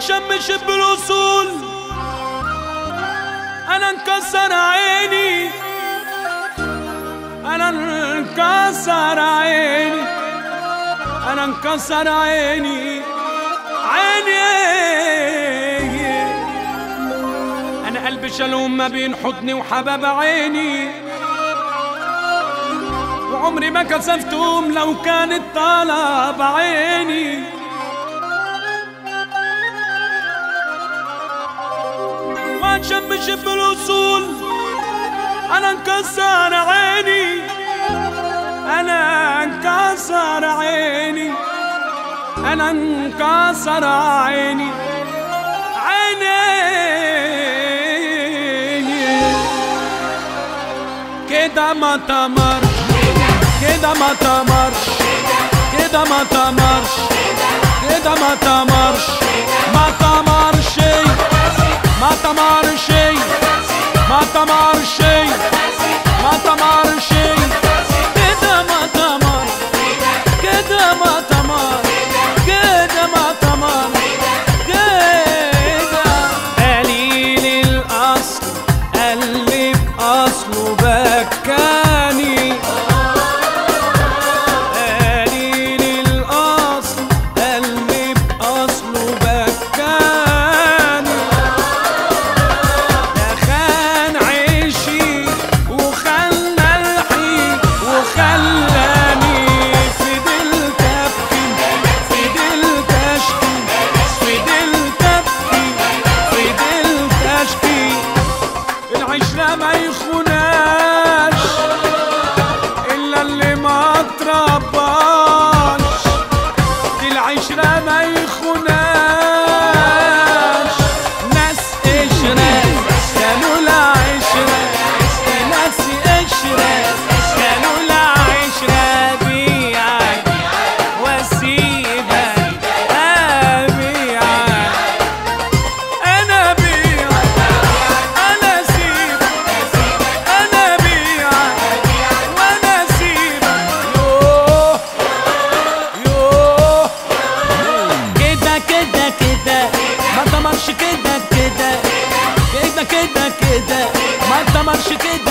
واتشمش بالوصول. انا انكسر عيني، انا انكسر عيني، انا انكسر عيني عيني. انا قلبي شلوم ما بين حضني وحباب عيني، وعمري ما كسفتهم لو كانت طلب عيني. واتشمش بالوصول. انا انكسر عيني، انا انكسر عيني، انا انكسر عيني عيني. كده ما تمرش، كده ما تمرش، كده ما تمرش، كده ما تمرش، ما تمرش، ما تمرش، ما تمرش، ما تمرش، كده ما تمر، كده ما تمر، كده ما تمر، كده. قليل الأصل اللي بأصله بكاني، قليل الأصل اللي بأصله بكاني. دخان عيشي وخلى الحي وخلاني فضلت أبكي، فضلت أشكي، فضلت أبكي، فضلت أشكي. العشرة ما يخوناش إلا اللي ما ترباش، دي العشرة ما يخوناش. ناس قشرة كانوا العشرة، ناس قشرة كانوا العشرة. بيعك واسيبك أبيعك، أنا بيعك أنا أسيبك، أنا بيعك وأنا أسيبك. يوه يوه كده كده كده ما تمرش، كده كده كده كده كده ما تمرش، كده